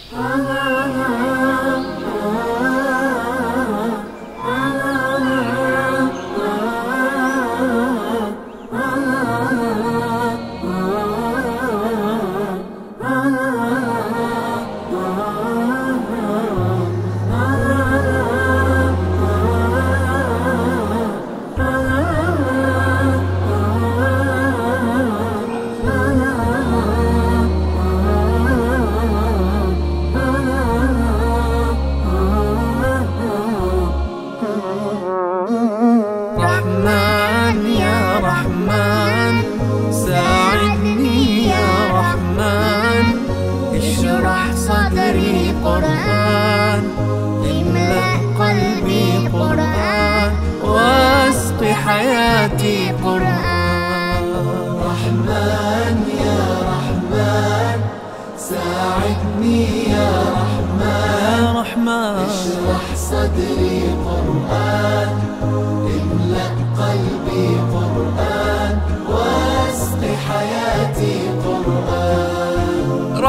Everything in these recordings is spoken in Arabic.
رحمن يا رحمن ساعدني يا رحمن، اشرح صدري قرآن، املأ قلبي قرآن، واسق حياتي قرآن. رحمن يا رحمن ساعدني يا رحمن، اشرح صدري قرآن، املأ قلبي قرآن، واسق حياتي قرآن.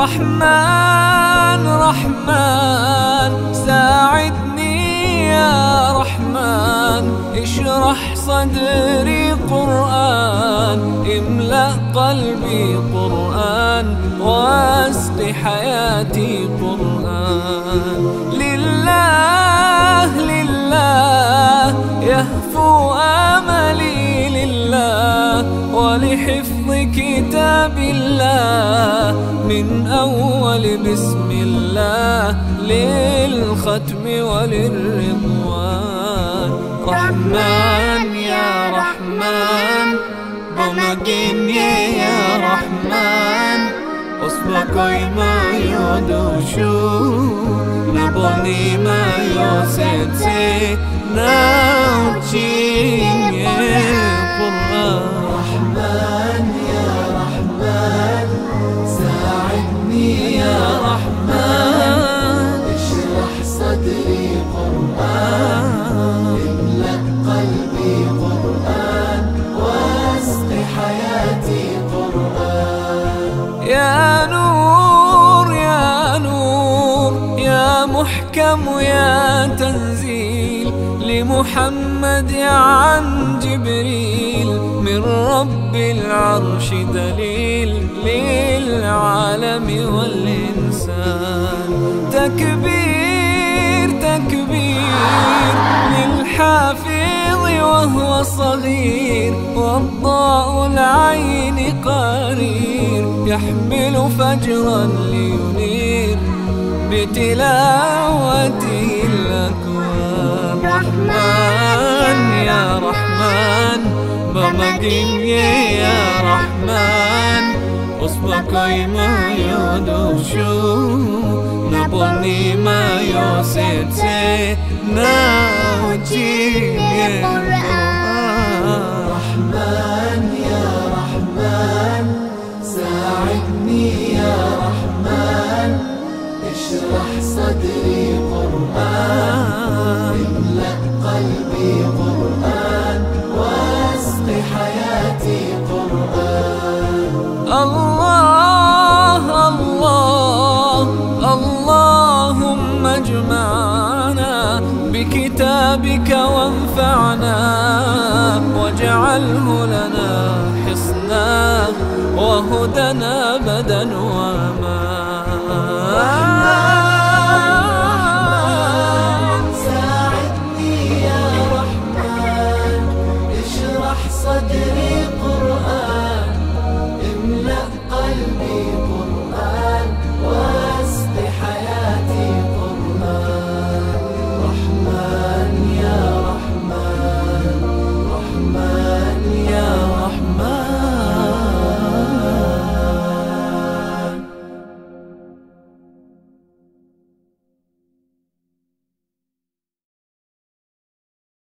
رحمن رحمن ساعدني يا رحمن، اشرح صدري قرآن، املأ قلبي قرآن، واسق حياتي قرآن. لله لله يهفو آملي لله، ولحفظ كتاب الله من أول بسم الله للختم وللرضوان. رحمن يا رحمن بمجيني يا رحمن، أصبكي ما يدوشو نبني ما يوسيتي ناوتين يا قرآن. رحمن يا رحمن ساعدني يا رحمن، اشرح صدري قرآن، املأ قلبي قرآن، واسق حياتي قرآن. يا نور يا نور يا محكم يا تنزيل، لمحمد عن جبريل، من رب العرش دليل للعالم والإنسان. تكبير تكبير للحافظ وهو صغير، والضاء العين قرير، يحمل فجرا لينير بتلاوته الأكوان. رحمن يا رحمن بمجيني يا رحمن، أصبكي ما يدوشو نبني ما يوسيتي ناوتي قرآن. رحمن يا رحمن ساعدني يا رحمن، اشرح صدري قرآن، املأ قلبي قرآن، واسق حياتي قرآن. الله الله اللهم اجمعنا بكتابك وانفعنا، واجعله لنا حصنا وهدنا أبدا وأمان. ساعدني يا رحمن اشرح صدري